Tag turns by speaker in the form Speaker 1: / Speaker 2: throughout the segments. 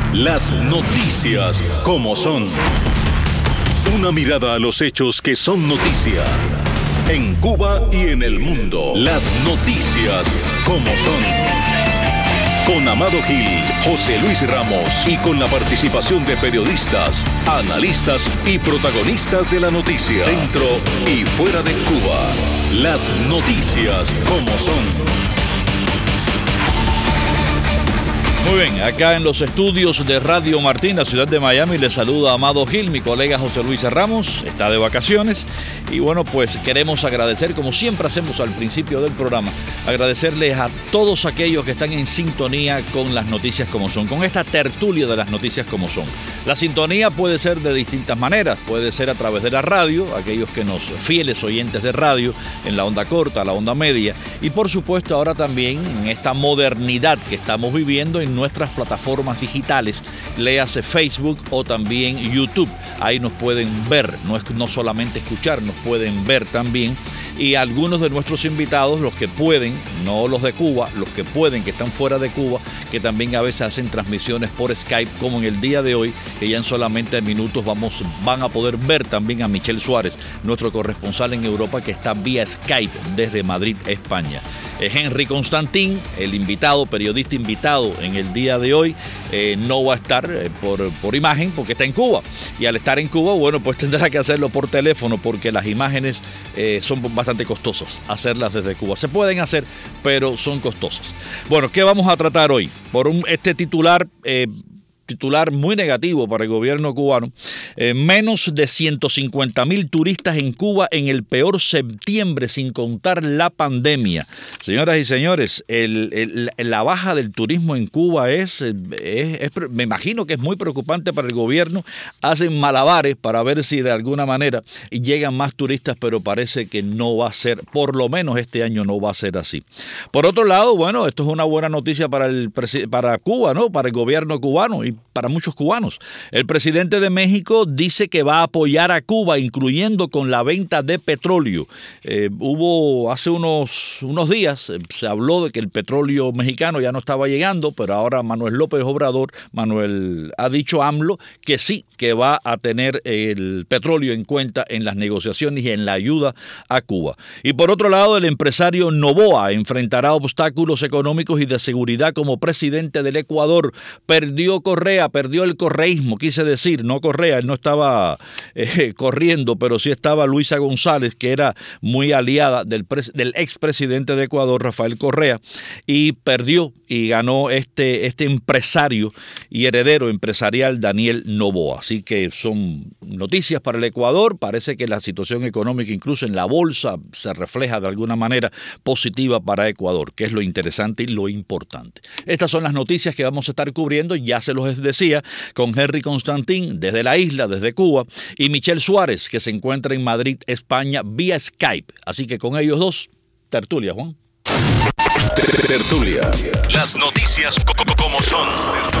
Speaker 1: Las noticias como son. Una mirada a los hechos que son noticia. En Cuba y en el mundo. Las noticias como son. Con Amado Gil, José Luis Ramos y con la participación de periodistas, analistas y protagonistas de la noticia. Dentro y fuera de Cuba. Las noticias como son.
Speaker 2: Muy bien, acá en los estudios de Radio Martín, la ciudad de Miami, les saluda Amado Gil, mi colega José Luis Ramos, está de vacaciones. Y bueno, pues queremos agradecer, como siempre hacemos al principio del programa, agradecerles a todos aquellos que están en sintonía con las noticias como son, con esta tertulia de las noticias como son. La sintonía puede ser de distintas maneras, puede ser a través de la radio, aquellos que nos fieles oyentes de radio, en la onda corta, la onda media, y por supuesto ahora también en esta modernidad que estamos viviendo en nuestras plataformas digitales, léase Facebook o también YouTube. Ahí nos pueden ver, no solamente escuchar, nos pueden ver también. Y algunos de nuestros invitados, los que pueden, no los de Cuba, los que pueden, que están fuera de Cuba, que también a veces hacen transmisiones por Skype, como en el día de hoy, que ya en solamente minutos van a poder ver también a Michel Suárez, nuestro corresponsal en Europa, que está vía Skype desde Madrid, España. Henry Constantin, el invitado, periodista invitado en el día de hoy, no va a estar por imagen porque está en Cuba. Y al estar en Cuba, bueno, pues tendrá que hacerlo por teléfono porque las imágenes son bastante costosas hacerlas desde Cuba. Se pueden hacer, pero son costosas. Bueno, ¿qué vamos a tratar hoy? Por este titular muy negativo para el gobierno cubano. Menos de 150,000 turistas en Cuba en el peor septiembre, sin contar la pandemia. Señoras y señores, la baja del turismo en Cuba me imagino que es muy preocupante para el gobierno. Hacen malabares para ver si de alguna manera llegan más turistas, pero parece que no va a ser, por lo menos este año no va a ser así. Por otro lado, bueno, esto es una buena noticia para Cuba, ¿no? Para el gobierno cubano y para muchos cubanos. El presidente de México dice que va a apoyar a Cuba, incluyendo con la venta de petróleo. Hubo hace unos días, se habló de que el petróleo mexicano ya no estaba llegando, pero ahora Manuel López Obrador, ha dicho AMLO que sí, que va a tener el petróleo en cuenta en las negociaciones y en la ayuda a Cuba. Y por otro lado, el empresario Noboa enfrentará obstáculos económicos y de seguridad como presidente del Ecuador. Perdió el correísmo, quise decir, no Correa, él no estaba corriendo, pero sí estaba Luisa González, que era muy aliada del expresidente de Ecuador, Rafael Correa, y perdió y ganó este empresario y heredero empresarial Daniel Noboa. Así que son noticias para el Ecuador. Parece que la situación económica, incluso en la bolsa, se refleja de alguna manera positiva para Ecuador, que es lo interesante y lo importante. Estas son las noticias que vamos a estar cubriendo, ya se los decía, con Henry Constantin desde la isla, desde Cuba, y Michel Suárez, que se encuentra en Madrid, España, vía Skype. Así que con ellos dos, tertulia, Juan.
Speaker 1: Tertulia. Las noticias como son.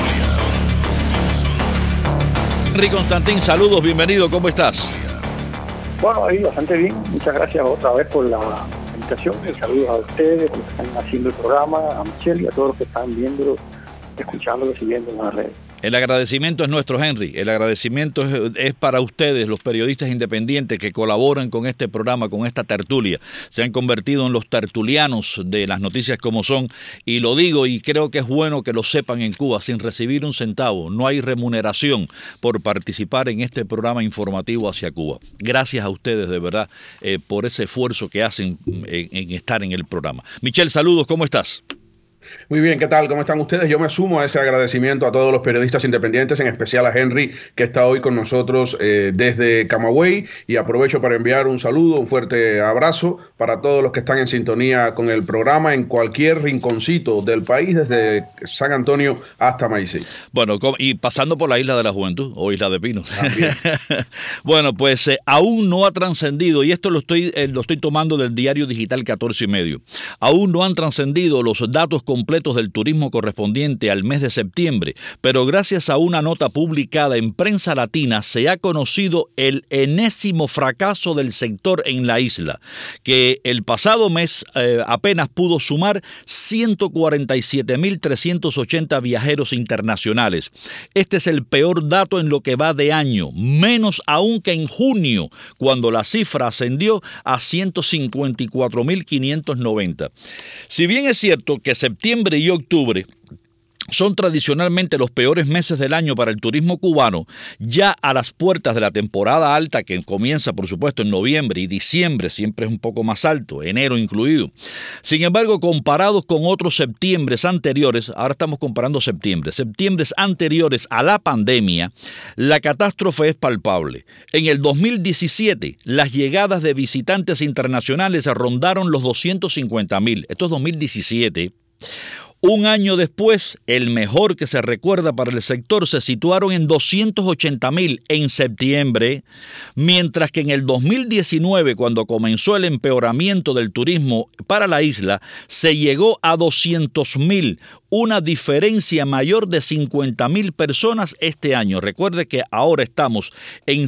Speaker 2: Henry Constantin, saludos, bienvenido, ¿cómo estás?
Speaker 3: Bueno, ahí bastante bien. Muchas gracias otra vez por la invitación. Saludos a ustedes, a los que están haciendo el programa, a Michel y a todos los que están viéndolo, escuchándolo, siguiendo en las redes.
Speaker 2: El agradecimiento es nuestro, Henry. El agradecimiento es para ustedes, los periodistas independientes que colaboran con este programa, con esta tertulia. Se han convertido en los tertulianos de las noticias como son. Y lo digo y creo que es bueno que lo sepan en Cuba, sin recibir un centavo. No hay remuneración por participar en este programa informativo hacia Cuba. Gracias a ustedes, de verdad, por ese esfuerzo que hacen en estar en el programa. Michel, saludos, ¿cómo estás?
Speaker 4: Muy bien, ¿qué tal? ¿Cómo están ustedes? Yo me sumo a ese agradecimiento a todos los periodistas independientes, en especial a Henry, que está hoy con nosotros desde Camagüey, y aprovecho para enviar un saludo, un fuerte abrazo para todos los que están en sintonía con el programa en cualquier rinconcito del país, desde San Antonio hasta Maicí.
Speaker 2: Bueno, y pasando por la Isla de la Juventud o Isla de Pinos. Bueno, pues aún no ha trascendido, y esto lo estoy tomando del diario digital 14 y medio, aún no han trascendido los datos completos del turismo correspondiente al mes de septiembre, pero gracias a una nota publicada en Prensa Latina se ha conocido el enésimo fracaso del sector en la isla, que el pasado mes apenas pudo sumar 147.380 viajeros internacionales. Este es el peor dato en lo que va de año, menos aún que en junio, cuando la cifra ascendió a 154.590. Si bien es cierto que septiembre y octubre son tradicionalmente los peores meses del año para el turismo cubano, ya a las puertas de la temporada alta, que comienza por supuesto en noviembre, y diciembre siempre es un poco más alto, enero incluido. Sin embargo, comparados con otros septiembres anteriores, ahora estamos comparando septiembres anteriores a la pandemia, la catástrofe es palpable. En el 2017, las llegadas de visitantes internacionales rondaron los 250.000. Esto es 2017. Un año después, el mejor que se recuerda para el sector, se situaron en 280.000 en septiembre, mientras que en el 2019, cuando comenzó el empeoramiento del turismo para la isla, se llegó a 200.000, una diferencia mayor de 50.000 personas este año. Recuerde que ahora estamos en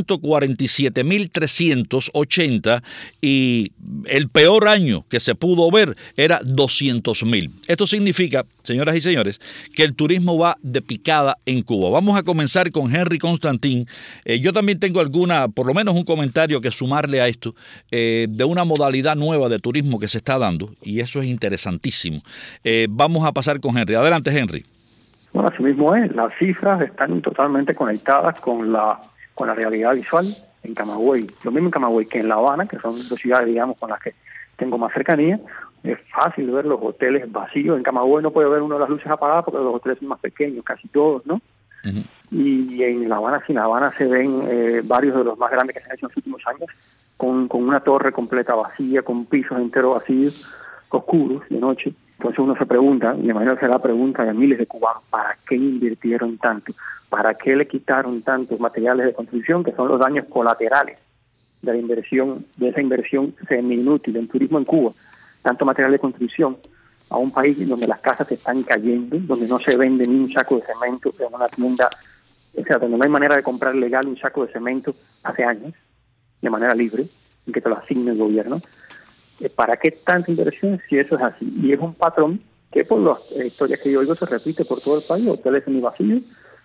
Speaker 2: 147.380 y el peor año que se pudo ver era 200.000. Esto significa, señoras y señores, que el turismo va de picada en Cuba. Vamos a comenzar con Henry Constantin. Yo también tengo por lo menos un comentario que sumarle a esto, de una modalidad nueva de turismo que se está dando, y eso es interesantísimo. Vamos a pasar con Henry. Adelante, Henry.
Speaker 3: Bueno, así mismo es. Las cifras están totalmente conectadas con la realidad visual en Camagüey. Lo mismo en Camagüey que en La Habana, que son dos ciudades, digamos, con las que tengo más cercanía. Es fácil ver los hoteles vacíos. En Camagüey no puede ver uno de las luces apagadas porque los hoteles son más pequeños, casi todos, ¿no? Uh-huh. Y en La Habana, sí, en La Habana se ven varios de los más grandes que se han hecho en los últimos años, con una torre completa vacía, con pisos enteros vacíos, oscuros, de noche. Entonces uno se pregunta, y de manera que se la pregunta de miles de cubanos, ¿para qué invirtieron tanto? ¿Para qué le quitaron tantos materiales de construcción, que son los daños colaterales de la inversión, de esa inversión semi-inútil en turismo en Cuba? Tanto material de construcción a un país donde las casas se están cayendo, donde no se vende ni un saco de cemento en una tienda, o sea, donde no hay manera de comprar legal un saco de cemento hace años, de manera libre, y que te lo asigne el gobierno. ¿Para qué tanta inversión si eso es así? Y es un patrón que por las historias que yo oigo se repite por todo el país, hoteles semivacíos,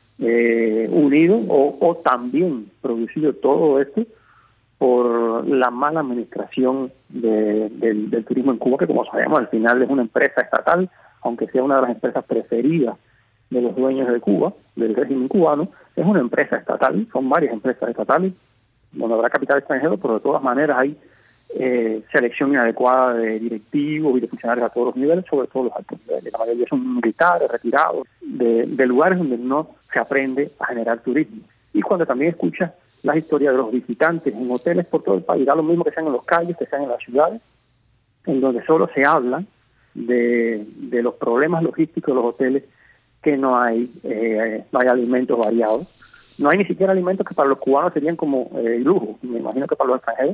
Speaker 3: unidos o también producido todo esto por la mala administración del turismo en Cuba, que como sabemos al final es una empresa estatal, aunque sea una de las empresas preferidas de los dueños de Cuba, del régimen cubano, es una empresa estatal, son varias empresas estatales, donde habrá capital extranjero, pero de todas maneras hay selección inadecuada de directivos y de funcionarios a todos los niveles, sobre todo los altos niveles. La mayoría son militares, retirados, de lugares donde no se aprende a generar turismo. Y cuando también escuchas las historias de los visitantes en hoteles por todo el país, da lo mismo que sean en los calles, que sean en las ciudades, en donde solo se habla de los problemas logísticos de los hoteles, que no hay alimentos variados. No hay ni siquiera alimentos que para los cubanos serían como lujo. Me imagino que para los extranjeros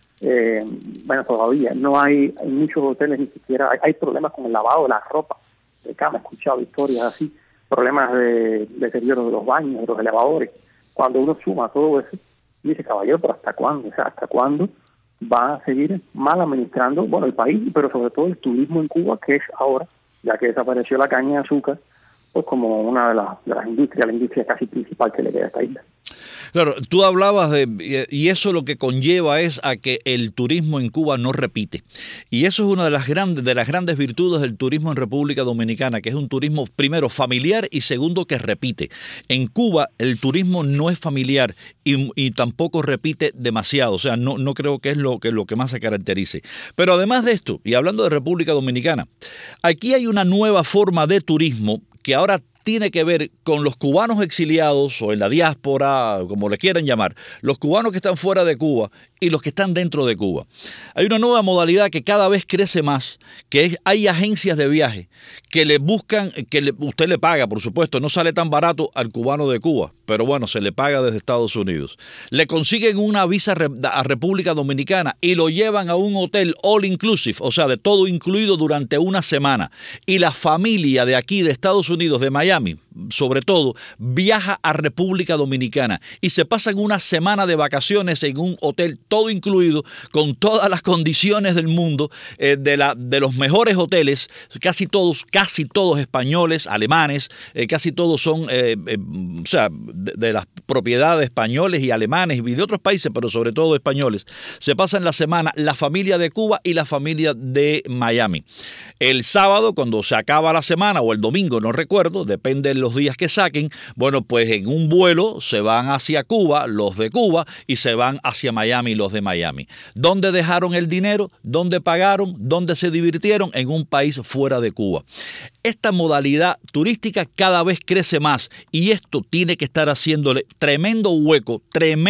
Speaker 3: todavía no hay en muchos hoteles ni siquiera hay problemas con el lavado de la ropa de cama. He escuchado historias así, problemas de deterioro de los baños, de los elevadores. Cuando uno suma todo eso, dice, caballero, pero ¿hasta cuándo? O sea, ¿hasta cuándo va a seguir mal administrando, el país, pero sobre todo el turismo en Cuba, que es ahora, ya que desapareció la caña de azúcar, pues como una de las industrias, la industria casi principal que le queda a esta isla.
Speaker 2: Claro, tú hablabas y eso lo que conlleva es a que el turismo en Cuba no repite. Y eso es una de las grandes virtudes del turismo en República Dominicana, que es un turismo, primero, familiar y segundo, que repite. En Cuba el turismo no es familiar y tampoco repite demasiado. O sea, no creo que es lo que más se caracterice. Pero además de esto, y hablando de República Dominicana, aquí hay una nueva forma de turismo que ahora tiene que ver con los cubanos exiliados o en la diáspora, como le quieran llamar, los cubanos que están fuera de Cuba y los que están dentro de Cuba. Hay una nueva modalidad que cada vez crece más, que es, hay agencias de viaje que le buscan, usted le paga, por supuesto, no sale tan barato al cubano de Cuba, pero bueno, se le paga desde Estados Unidos. Le consiguen una visa a República Dominicana y lo llevan a un hotel all inclusive, o sea, de todo incluido durante una semana. Y la familia de aquí, de Estados Unidos, de Miami, sobre todo, viaja a República Dominicana y se pasan una semana de vacaciones en un hotel todo incluido, con todas las condiciones del mundo, de los mejores hoteles, casi todos españoles, alemanes, casi todos son, o sea, de las propiedades españoles y alemanes y de otros países, pero sobre todo españoles. Se pasan la semana la familia de Cuba y la familia de Miami. El sábado, cuando se acaba la semana, o el domingo, no recuerdo, depende de los días que saquen, bueno, pues en un vuelo se van hacia Cuba, los de Cuba, y se van hacia Miami, los de Miami. ¿Dónde dejaron el dinero? ¿Dónde pagaron? ¿Dónde se divirtieron? En un país fuera de Cuba. Esta modalidad turística cada vez crece más y esto tiene que estar haciéndole tremendo hueco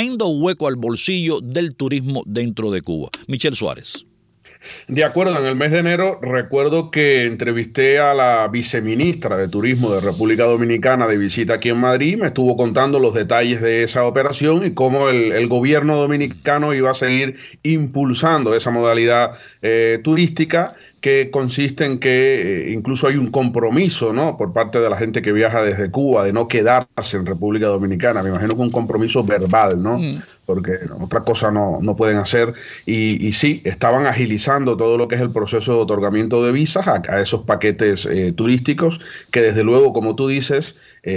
Speaker 2: al bolsillo del turismo dentro de Cuba. Michel Suárez.
Speaker 4: De acuerdo, en el mes de enero recuerdo que entrevisté a la viceministra de Turismo de República Dominicana de visita aquí en Madrid. Me estuvo contando los detalles de esa operación y cómo el gobierno dominicano iba a seguir impulsando esa modalidad turística, que consiste en que incluso hay un compromiso, ¿no?, por parte de la gente que viaja desde Cuba de no quedarse en República Dominicana. Me imagino que un compromiso verbal, ¿no? Porque otra cosa no pueden hacer. Y sí, estaban agilizando todo lo que es el proceso de otorgamiento de visas a esos paquetes turísticos, que desde luego, como tú dices,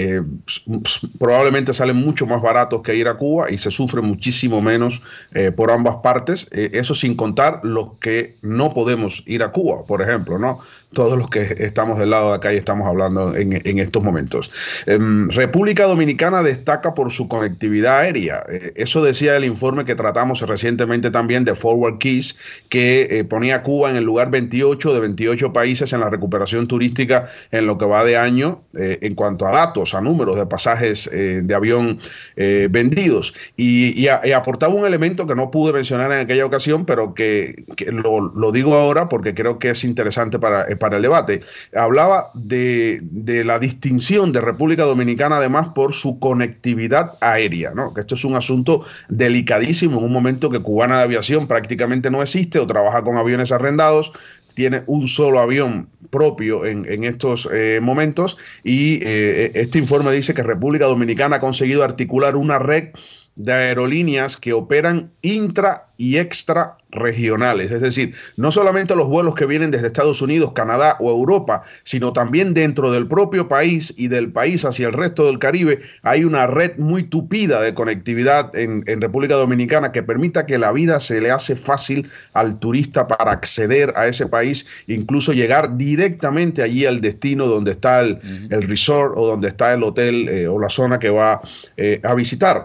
Speaker 4: probablemente salen mucho más baratos que ir a Cuba y se sufre muchísimo menos por ambas partes. Eso sin contar los que no podemos ir a Cuba, por ejemplo, ¿no? Todos los que estamos del lado de acá y estamos hablando en estos momentos. República Dominicana destaca por su conectividad aérea. Eso decía el informe que tratamos recientemente también de Forward Keys, que ponía a Cuba en el lugar 28 de 28 países en la recuperación turística en lo que va de año, en cuanto a datos, a números de pasajes de avión vendidos. Y aportaba un elemento que no pude mencionar en aquella ocasión, pero que lo digo ahora porque creo que es interesante para el debate. Hablaba de la distinción de República Dominicana además por su conectividad aérea, ¿no? Que esto es un asunto delicadísimo en un momento que Cubana de Aviación prácticamente no existe o trabaja con aviones arrendados. Tiene un solo avión propio en estos momentos y este informe dice que República Dominicana ha conseguido articular una red de aerolíneas que operan intra y extra regionales, es decir, no solamente los vuelos que vienen desde Estados Unidos, Canadá o Europa, sino también dentro del propio país y del país hacia el resto del Caribe. Hay una red muy tupida de conectividad en República Dominicana que permita que la vida se le hace fácil al turista para acceder a ese país, incluso llegar directamente allí al destino donde está el resort o donde está el hotel o la zona que va a visitar.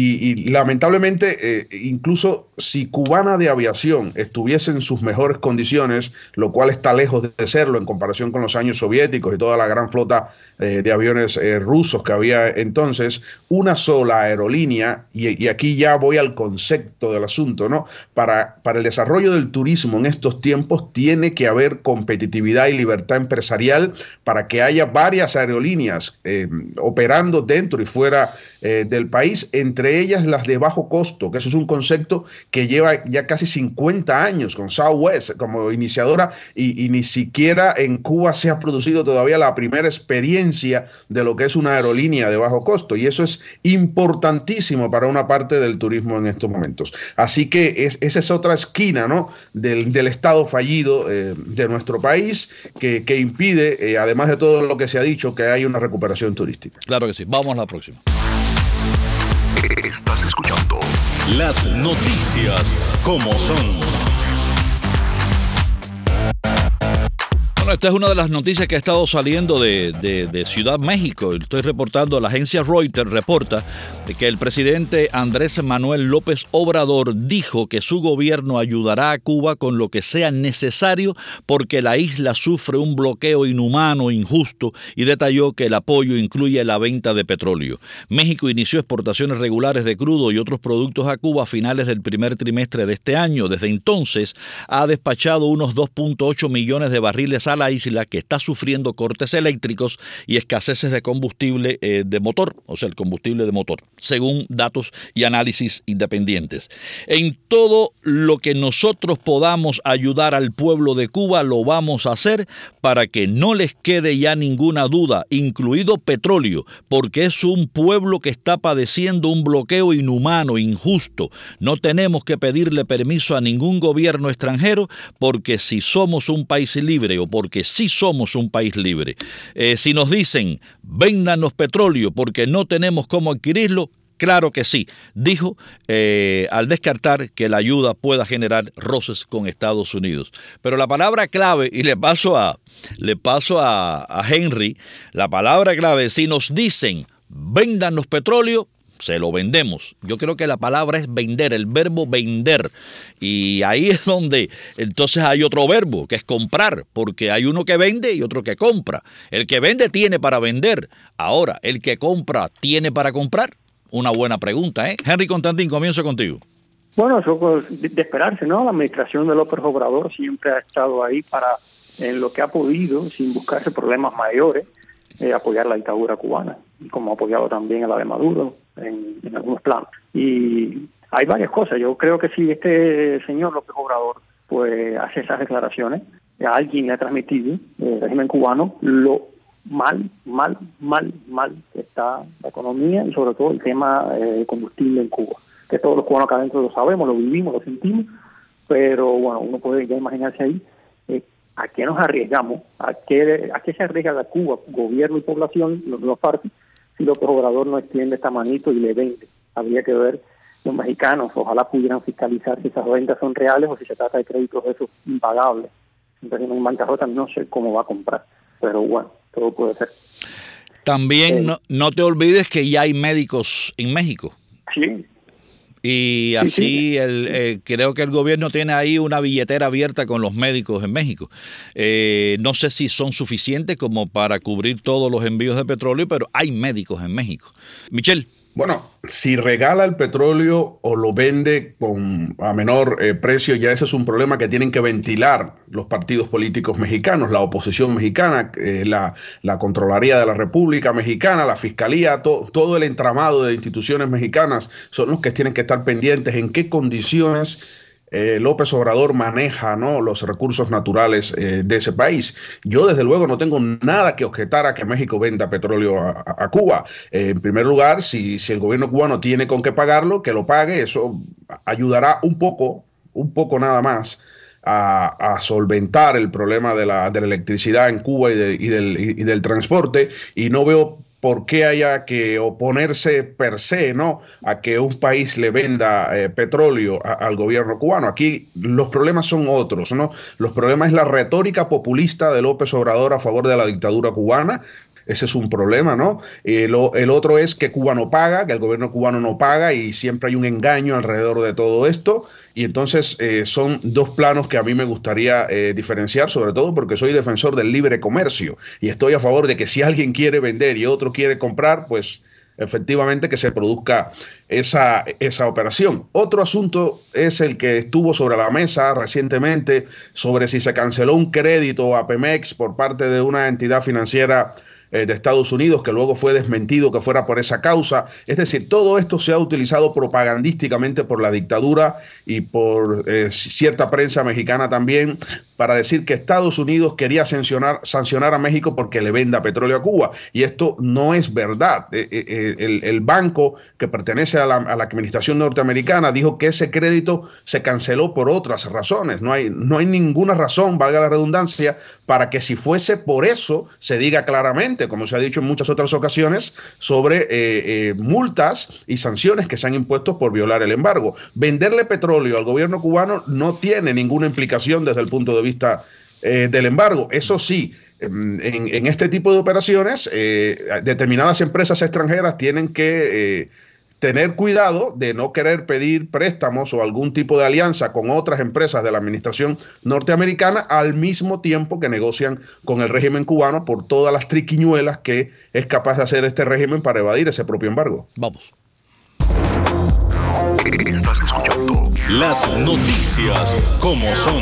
Speaker 4: Y lamentablemente, incluso si Cubana de Aviación estuviese en sus mejores condiciones, lo cual está lejos de serlo en comparación con los años soviéticos y toda la gran flota de aviones rusos que había entonces, una sola aerolínea, y aquí ya voy al concepto del asunto, ¿no? Para el desarrollo del turismo en estos tiempos tiene que haber competitividad y libertad empresarial para que haya varias aerolíneas operando dentro y fuera del país, entre ellas las de bajo costo, que eso es un concepto que lleva ya casi 50 años con Southwest como iniciadora y ni siquiera en Cuba se ha producido todavía la primera experiencia de lo que es una aerolínea de bajo costo, y eso es importantísimo para una parte del turismo en estos momentos. Así que esa es otra esquina, ¿no?, del estado fallido de nuestro país que impide, además de todo lo que se ha dicho, que haya una recuperación turística.
Speaker 2: Claro que sí. Vamos a la próxima.
Speaker 1: Estás escuchando las noticias como son.
Speaker 2: Bueno, esta es una de las noticias que ha estado saliendo de Ciudad México. Estoy reportando, la agencia Reuters reporta que el presidente Andrés Manuel López Obrador dijo que su gobierno ayudará a Cuba con lo que sea necesario porque la isla sufre un bloqueo inhumano, injusto, y detalló que el apoyo incluye la venta de petróleo. México inició exportaciones regulares de crudo y otros productos a Cuba a finales del primer trimestre de este año. Desde entonces ha despachado unos 2.8 millones de barriles a la isla, que está sufriendo cortes eléctricos y escaseces de combustible de motor, o sea, el combustible de motor, según datos y análisis independientes. En todo lo que nosotros podamos ayudar al pueblo de Cuba, lo vamos a hacer para que no les quede ya ninguna duda, incluido petróleo, porque es un pueblo que está padeciendo un bloqueo inhumano, injusto. No tenemos que pedirle permiso a ningún gobierno extranjero, porque si somos un país libre, o porque sí somos un país libre, si nos dicen, véndanos petróleo porque no tenemos cómo adquirirlo, claro que sí, dijo, al descartar que la ayuda pueda generar roces con Estados Unidos. Pero la palabra clave, y le paso a Henry, la palabra clave, si nos dicen, véndanos petróleo, se lo vendemos. Yo creo que la palabra es vender, el verbo vender. Y ahí es donde entonces hay otro verbo, que es comprar, porque hay uno que vende y otro que compra. El que vende tiene para vender. Ahora, ¿el que compra tiene para comprar? Una buena pregunta, ¿eh? Henry Constantín, comienzo contigo.
Speaker 3: Bueno, eso de esperarse, ¿no? La administración de López Obrador siempre ha estado ahí para, en lo que ha podido, sin buscarse problemas mayores, apoyar la dictadura cubana, como ha apoyado también a la de Maduro en algunos planos. Y hay varias cosas. Yo creo que si este señor López Obrador pues hace esas declaraciones, a alguien le ha transmitido el régimen cubano lo mal que está la economía y sobre todo el tema de combustible en Cuba, que todos los cubanos acá adentro lo sabemos, lo vivimos, lo sentimos, pero bueno, uno puede ya imaginarse ahí ¿a qué nos arriesgamos? ¿A qué se arriesga la Cuba, gobierno y población, los dos partes, si López Obrador no extiende esta manito y le vende? Habría que ver los mexicanos, ojalá pudieran fiscalizar si esas ventas son reales o si se trata de créditos de esos impagables. Entonces, en bancarrota no sé cómo va a comprar, pero bueno, todo puede ser.
Speaker 2: También no te olvides que ya hay médicos en México.
Speaker 3: Sí.
Speaker 2: Y así creo que el gobierno tiene ahí una billetera abierta con los médicos en México. No sé si son suficientes como para cubrir todos los envíos de petróleo, pero hay médicos en México. Michelle.
Speaker 4: Bueno, si regala el petróleo o lo vende a menor precio, ya ese es un problema que tienen que ventilar los partidos políticos mexicanos, la oposición mexicana, la Contraloría de la República Mexicana, la Fiscalía, todo el entramado de instituciones mexicanas son los que tienen que estar pendientes en qué condiciones López Obrador maneja, ¿no?, los recursos naturales de ese país. Yo desde luego no tengo nada que objetar a que México venda petróleo a Cuba. En primer lugar, si el gobierno cubano tiene con qué pagarlo, que lo pague. Eso ayudará un poco nada más a solventar el problema de la electricidad en Cuba y del transporte, y no veo por qué haya que oponerse per se, ¿no?, a que un país le venda petróleo al gobierno cubano. Aquí los problemas son otros, ¿no? Los problemas es la retórica populista de López Obrador a favor de la dictadura cubana. Ese es un problema, ¿no? El otro es que Cuba no paga, que el gobierno cubano no paga, y siempre hay un engaño alrededor de todo esto. Y entonces son dos planos que a mí me gustaría diferenciar, sobre todo porque soy defensor del libre comercio y estoy a favor de que si alguien quiere vender y otro quiere comprar, pues efectivamente que se produzca esa operación. Otro asunto es el que estuvo sobre la mesa recientemente sobre si se canceló un crédito a Pemex por parte de una entidad financiera de Estados Unidos, que luego fue desmentido que fuera por esa causa. Es decir, todo esto se ha utilizado propagandísticamente por la dictadura y por cierta prensa mexicana también para decir que Estados Unidos quería sancionar a México porque le venda petróleo a Cuba. Y esto no es verdad. El banco que pertenece a la administración norteamericana dijo que ese crédito se canceló por otras razones. No hay ninguna razón, valga la redundancia, para que si fuese por eso se diga claramente, como se ha dicho en muchas otras ocasiones, sobre multas y sanciones que se han impuesto por violar el embargo. Venderle petróleo al gobierno cubano no tiene ninguna implicación desde el punto de vista del embargo. Eso sí, en este tipo de operaciones, determinadas empresas extranjeras tienen que tener cuidado de no querer pedir préstamos o algún tipo de alianza con otras empresas de la administración norteamericana al mismo tiempo que negocian con el régimen cubano por todas las triquiñuelas que es capaz de hacer este régimen para evadir ese propio embargo.
Speaker 2: Vamos.
Speaker 1: Estás escuchando las noticias como son.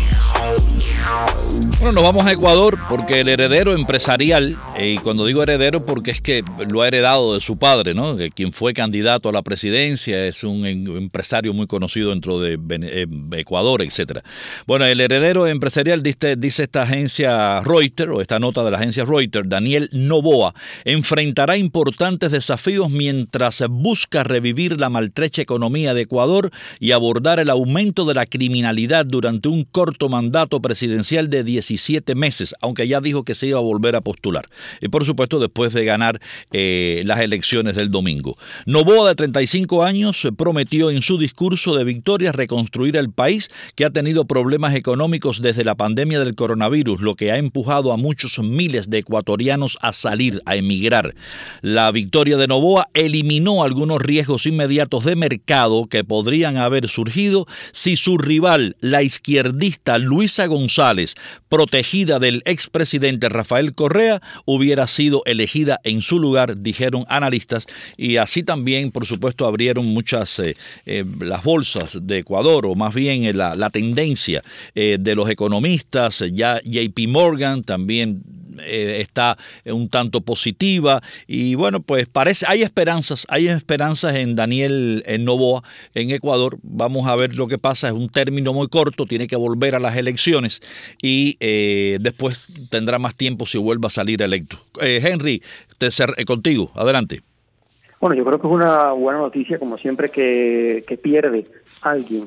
Speaker 2: Bueno, nos vamos a Ecuador porque el heredero empresarial, y cuando digo heredero porque es que lo ha heredado de su padre, ¿no? Quien fue candidato a la presidencia, es un empresario muy conocido dentro de Ecuador, etcétera. Bueno, el heredero empresarial, dice esta agencia Reuters, o esta nota de la agencia Reuters, Daniel Noboa, enfrentará importantes desafíos mientras busca revivir la maltrecha economía de Ecuador y abordar el aumento de la criminalidad durante un corto mandato presidencial de 17 meses, aunque ya dijo que se iba a volver a postular. Y por supuesto, después de ganar las elecciones del domingo. Noboa, de 35 años, prometió en su discurso de victoria reconstruir el país, que ha tenido problemas económicos desde la pandemia del coronavirus, lo que ha empujado a muchos miles de ecuatorianos a salir, a emigrar. La victoria de Noboa eliminó algunos riesgos inmediatos de mercado que podrían haber surgido si su rival, la izquierdista Luisa González, protegida del expresidente Rafael Correa, hubiera sido elegida en su lugar, dijeron analistas, y así también, por supuesto, abrieron muchas las bolsas de Ecuador, o más bien la tendencia de los economistas. Ya JP Morgan también está un tanto positiva, y bueno, pues hay esperanzas en Daniel Noboa en Ecuador. Vamos a ver lo que pasa. Es un término muy corto, tiene que volver a las elecciones y después tendrá más tiempo si vuelve a salir electo. Henry, contigo, adelante.
Speaker 3: Bueno, yo creo que es una buena noticia, como siempre, que pierde alguien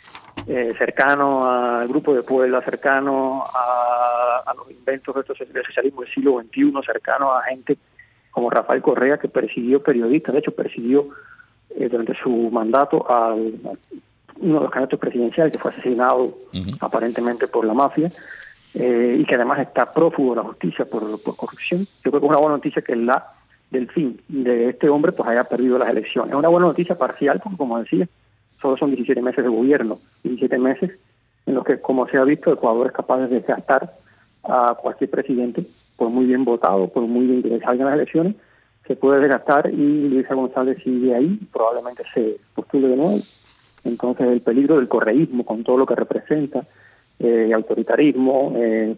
Speaker 3: cercano al Grupo de Puebla, cercano a los inventos del socialismo del siglo XXI, cercano a gente como Rafael Correa, que persiguió periodistas. De hecho, persiguió durante su mandato a uno de los candidatos presidenciales, que fue asesinado aparentemente por la mafia, y que además está prófugo de la justicia por corrupción. Yo creo que es una buena noticia que la delfín de este hombre pues haya perdido las elecciones. Es una buena noticia parcial porque, como decía, solo son 17 meses de gobierno, 17 meses en los que, como se ha visto, Ecuador es capaz de desgastar a cualquier presidente, por muy bien votado, por muy bien que salgan las elecciones, se puede desgastar, y Luisa González sigue ahí, probablemente se postule de nuevo. Entonces el peligro del correísmo, con todo lo que representa, autoritarismo,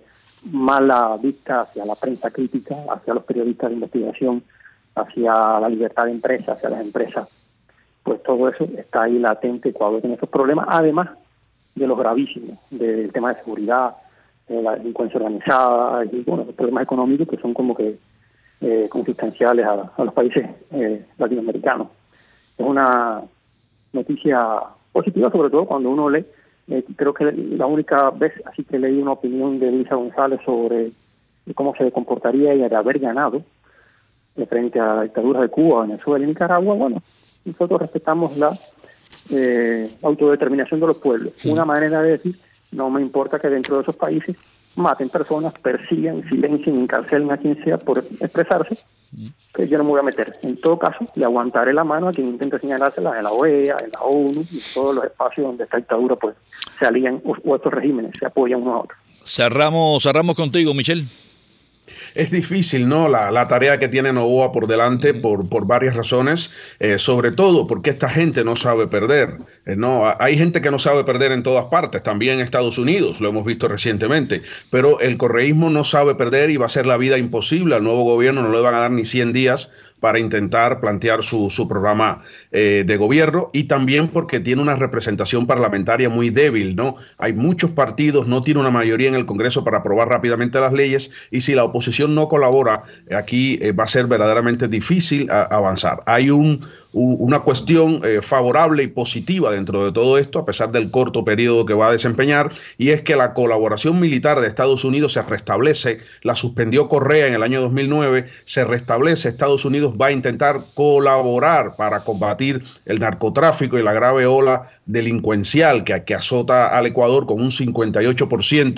Speaker 3: mala vista hacia la prensa crítica, hacia los periodistas de investigación, hacia la libertad de empresa, hacia las empresas, pues todo eso está ahí latente. Ecuador tiene esos problemas, además de los gravísimos del tema de seguridad, la delincuencia organizada y bueno, los problemas económicos que son como que consustanciales a los países latinoamericanos. Es una noticia positiva, sobre todo cuando uno lee. Creo que la única vez así que leí una opinión de Luisa González sobre cómo se comportaría ella de haber ganado frente a la dictadura de Cuba, Venezuela y Nicaragua. Bueno, nosotros respetamos la autodeterminación de los pueblos. Una manera de decir, no me importa que dentro de esos países maten personas, persigan, silencien, encarcelen a quien sea por expresarse, que yo no me voy a meter. En todo caso, le aguantaré la mano a quien intente señalárselas en la OEA, en la ONU y en todos los espacios donde esta dictadura pues se alían, o estos regímenes se apoyan unos a otros.
Speaker 2: Cerramos contigo, Michelle.
Speaker 4: Es difícil, ¿no? La tarea que tiene Noboa por delante por varias razones, sobre todo porque esta gente no sabe perder. No, hay gente que no sabe perder en todas partes, también en Estados Unidos, lo hemos visto recientemente, pero el correísmo no sabe perder y va a ser la vida imposible. Al nuevo gobierno no le van a dar ni 100 días para intentar plantear su programa de gobierno, y también porque tiene una representación parlamentaria muy débil, ¿no? Hay muchos partidos, no tiene una mayoría en el Congreso para aprobar rápidamente las leyes, y si la oposición no colabora, aquí va a ser verdaderamente difícil avanzar. Hay una cuestión favorable y positiva dentro de todo esto, a pesar del corto periodo que va a desempeñar, y es que la colaboración militar de Estados Unidos se restablece. La suspendió Correa en el año 2009, se restablece. Estados Unidos va a intentar colaborar para combatir el narcotráfico y la grave ola delincuencial que azota al Ecuador con un 58%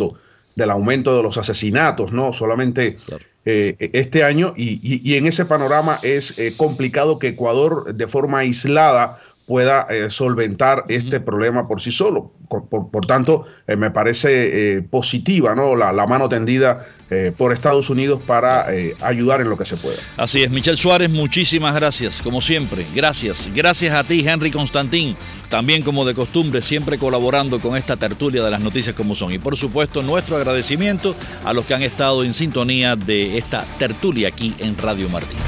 Speaker 4: del aumento de los asesinatos, no solamente este año, y en ese panorama es complicado que Ecuador de forma aislada pueda solventar este problema por sí solo. Por tanto, me parece positiva, ¿no?, la mano tendida por Estados Unidos para ayudar en lo que se pueda.
Speaker 2: Así es, Michel Suárez, muchísimas gracias, como siempre. Gracias a ti, Henry Constantín, también como de costumbre, siempre colaborando con esta tertulia de las noticias como son. Y por supuesto, nuestro agradecimiento a los que han estado en sintonía de esta tertulia aquí en Radio Martín.